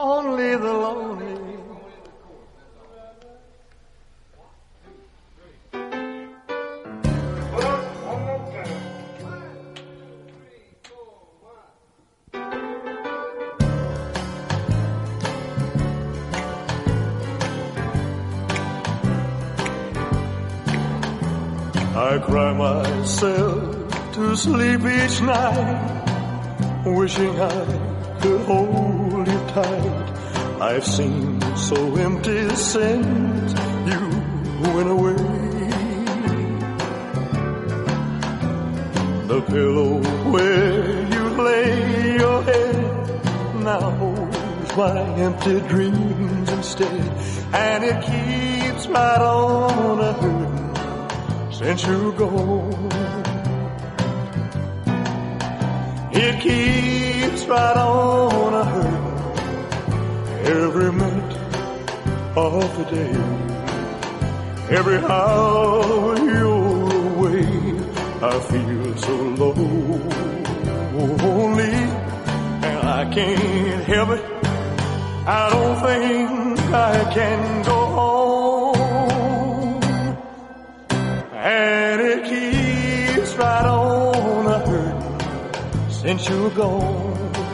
only the lonely. I cry myself to sleep each night, wishing I could hold you tight. I've seen so empty since you went away. The pillow where you lay your head now holds my empty dreams instead, and it keeps right on a hurting since you go. It keeps right on a hurting every minute of the day. Every hour you're away, I feel so lonely, and I can't help it. I don't think I can go home, and it keeps right on a hurting since you're gone.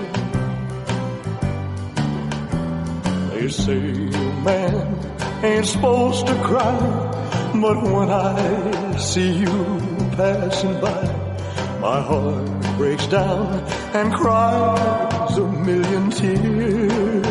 They say a man ain't supposed to cry, but when I see you passing by, my heart breaks down and cries a million tears.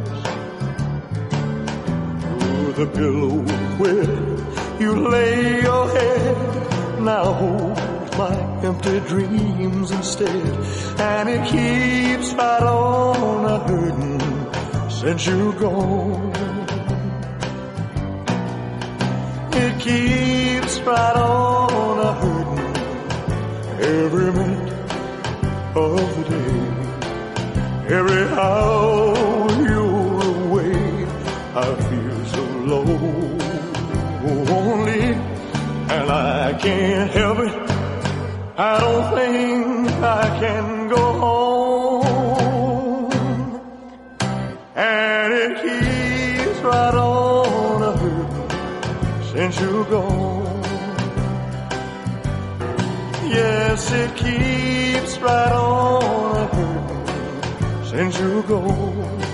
Oh, the pillow where you lay your head now holds my empty dreams instead, and it keeps right on a hurting since you're gone. It keeps right on a hurting every minute of the day. Every hour you're away, I feel so lonely, and I can't help it. I don't think I can go home, and it keeps right on a hurting since you're gone. Yes, it keeps right on a hurting since you're gone.